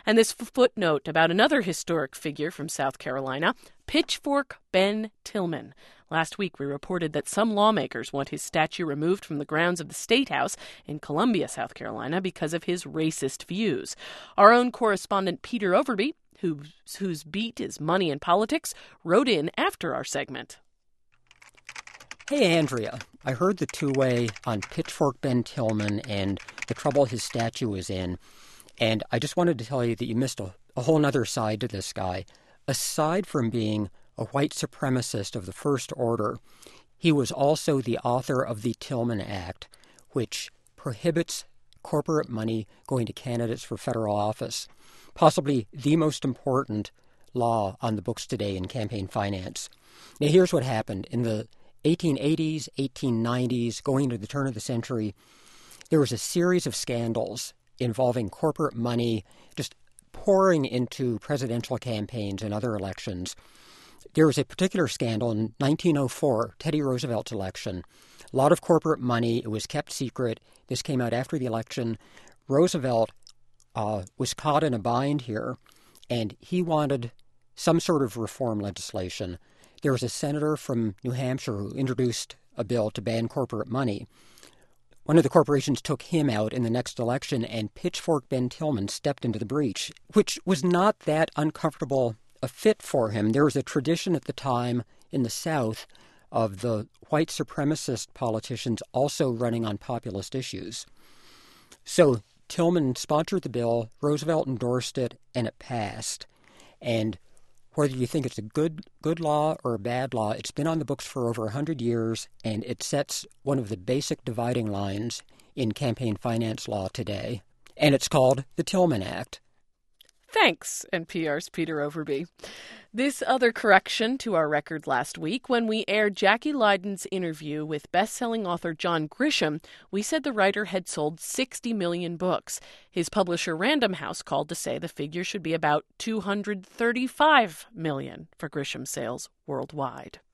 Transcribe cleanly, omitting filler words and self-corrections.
And this footnote about another historic figure from South Carolina, Pitchfork Ben Tillman. Last week, we reported that some lawmakers want his statue removed from the grounds of the State House in Columbia, South Carolina, because of his racist views. Our own correspondent Peter Overby, whose beat is money and politics, wrote in after our segment. Hey, Andrea. I heard the two-way on Pitchfork Ben Tillman and the trouble his statue is in, and I just wanted to tell you that you missed a whole other side to this guy. Aside from being a white supremacist of the first order, he was also the author of the Tillman Act, which prohibits corporate money going to candidates for federal office, possibly the most important law on the books today in campaign finance. Now, here's what happened. In the 1880s, 1890s, going to the turn of the century, there was a series of scandals involving corporate money just pouring into presidential campaigns and other elections. There was a particular scandal in 1904, Teddy Roosevelt's election. A lot of corporate money. It was kept secret. This came out after the election. Roosevelt was caught in a bind here, and he wanted some sort of reform legislation. There was a senator from New Hampshire who introduced a bill to ban corporate money. One of the corporations took him out in the next election, and Pitchfork Ben Tillman stepped into the breach, which was not that uncomfortable a fit for him. There was a tradition at the time in the South of the white supremacist politicians also running on populist issues. So Tillman sponsored the bill, Roosevelt endorsed it, and it passed. And whether you think it's a good law or a bad law, it's been on the books for over 100 years, and it sets one of the basic dividing lines in campaign finance law today. And it's called the Tillman Act. Thanks, NPR's Peter Overby. This other correction to our record last week, when we aired Jackie Leiden's interview with best-selling author John Grisham, we said the writer had sold 60 million books. His publisher Random House called to say the figure should be about 235 million for Grisham's sales worldwide.